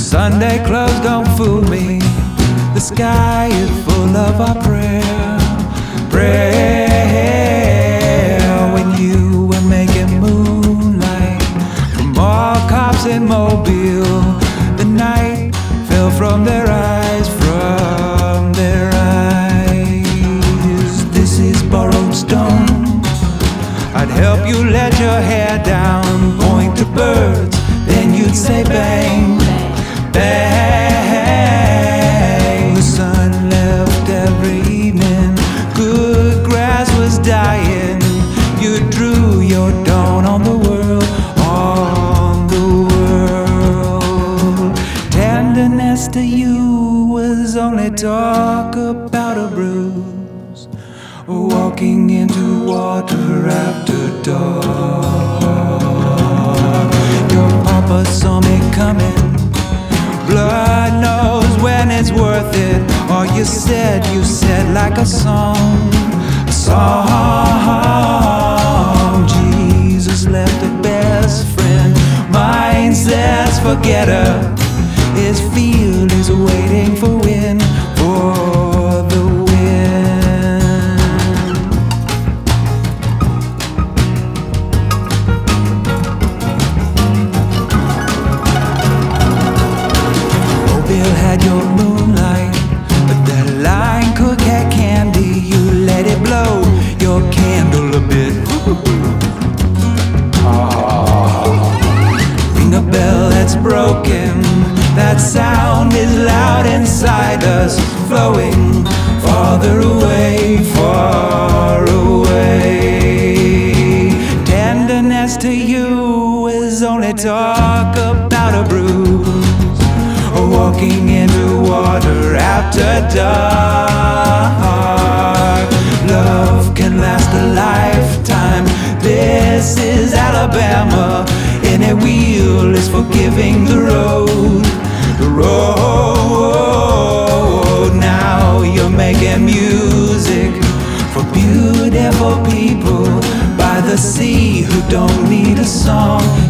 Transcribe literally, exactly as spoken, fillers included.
Sunday clothes don't fool me. The sky is full of our prayer, prayer. When you were making moonlight from all cops in Mobile, the night fell from their eyes, from their eyes. This is borrowed stone. I'd help you let your hair down, point to birds, then you'd say bang, bang. The sun left every evening, good grass was dying. You drew your dawn on the world, on the world. Tenderness to you was only talk about a bruise, walking into water after dark. Your papa saw me coming, blood knows when it's worth it. All you said, you said like a song, a song. Jesus left a best friend, mine says forget her. His field is waiting for wind, for the wind. Mobile had your moonlight, but that line cook had candy. You let it blow your candle a bit. Ring a bell that's broken. That sound is loud inside us, flowing farther away, far away. Tenderness to you is only talk about a bruise, or walking into water after dark. Love can last a lifetime. This is Alabama. Any wheel is forgiving the road. The road. Now you're making music for beautiful people by the sea who don't need a song.